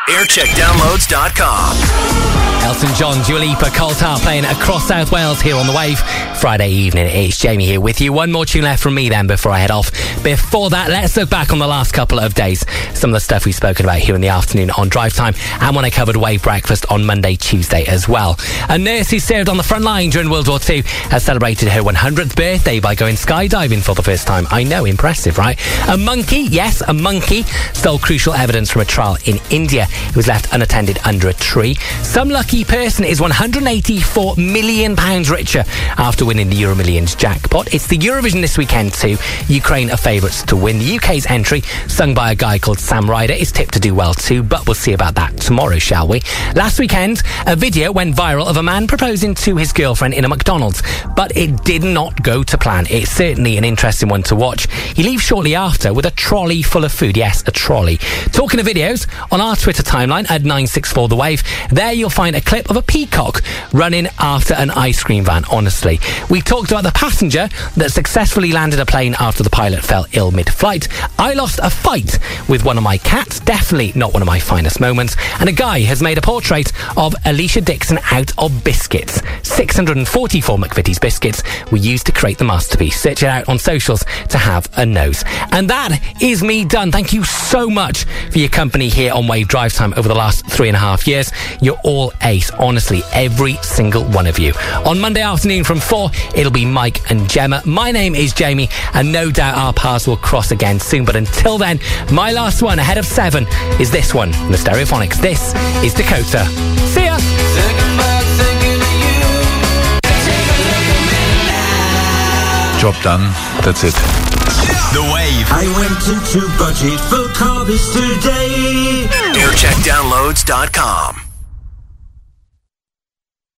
aircheckdownloads.com. Elton John, Dua Lipa, Coltar playing across South Wales here on The Wave. Friday evening, it's Jamie here with you. One more tune left from me then before I head off. Before that, let's look back on the last couple of days. Some of the stuff we've spoken about here in the afternoon on Drive Time, and when I covered Wave Breakfast on Monday, Tuesday as well. A nurse who served on the front line during World War II has celebrated her 100th birthday by going skydiving for the first time. I know, impressive, right? A monkey, yes, a monkey, stole crucial evidence from a trial in India. It was left unattended under a tree. Some lucky person is £184 million richer after winning the EuroMillions jackpot. It's the Eurovision this weekend too. Ukraine are favourites to win. The UK's entry, sung by a guy called Sam Ryder, is tipped to do well too, but we'll see about that tomorrow, shall we? Last weekend, a video went viral of a man proposing to his girlfriend in a McDonald's, but it did not go to plan. It's certainly an interesting one to watch. He leaves shortly after with a trolley full of food. Yes, a trolley. Talking of videos, on our Twitter timeline at 964TheWave, there you'll find a clip of a peacock running after an ice cream van. Honestly, we talked about the passenger that successfully landed a plane after the pilot fell ill mid-flight. I lost a fight with one of my cats, definitely not one of my finest moments, and a guy has made a portrait of Alicia Dixon out of biscuits. 644 McVitie's biscuits were used to create the masterpiece. Search it out on socials to have a nose. And that is me done. Thank you so much for your company here on Wave Drive Time over the last 3.5 years. You're all ace, honestly, every single one of you. On Monday afternoon from 4, it'll be Mike and Gemma. My name is Jamie, and no doubt our paths will cross again soon. But until then, my last one ahead of 7 is this one, the Stereophonics. This is Dakota. See ya! Job done. That's it. The Wave. I went into budget for carbis today. aircheckdownloads.com.